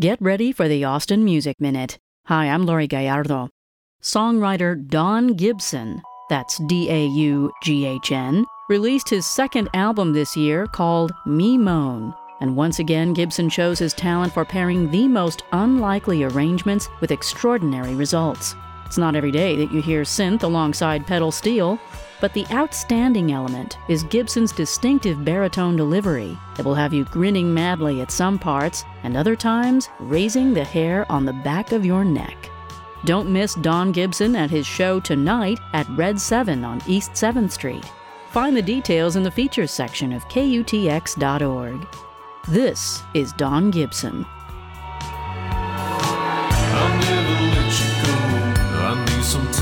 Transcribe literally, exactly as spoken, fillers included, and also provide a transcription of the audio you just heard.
Get ready for the Austin Music Minute. Hi, I'm Lori Gallardo. Songwriter Don Gibson, that's D A U G H N, released his second album this year called Me Moan. And once again, Gibson shows his talent for pairing the most unlikely arrangements with extraordinary results. It's not every day that you hear synth alongside pedal steel, but the outstanding element is Gibson's distinctive baritone delivery that will have you grinning madly at some parts and other times raising the hair on the back of your neck. Don't miss Don Gibson at his show tonight at Red seven on East seventh Street. Find the details in the features section of K U T X dot org. This is Don Gibson. I'll never let you go. I need some time.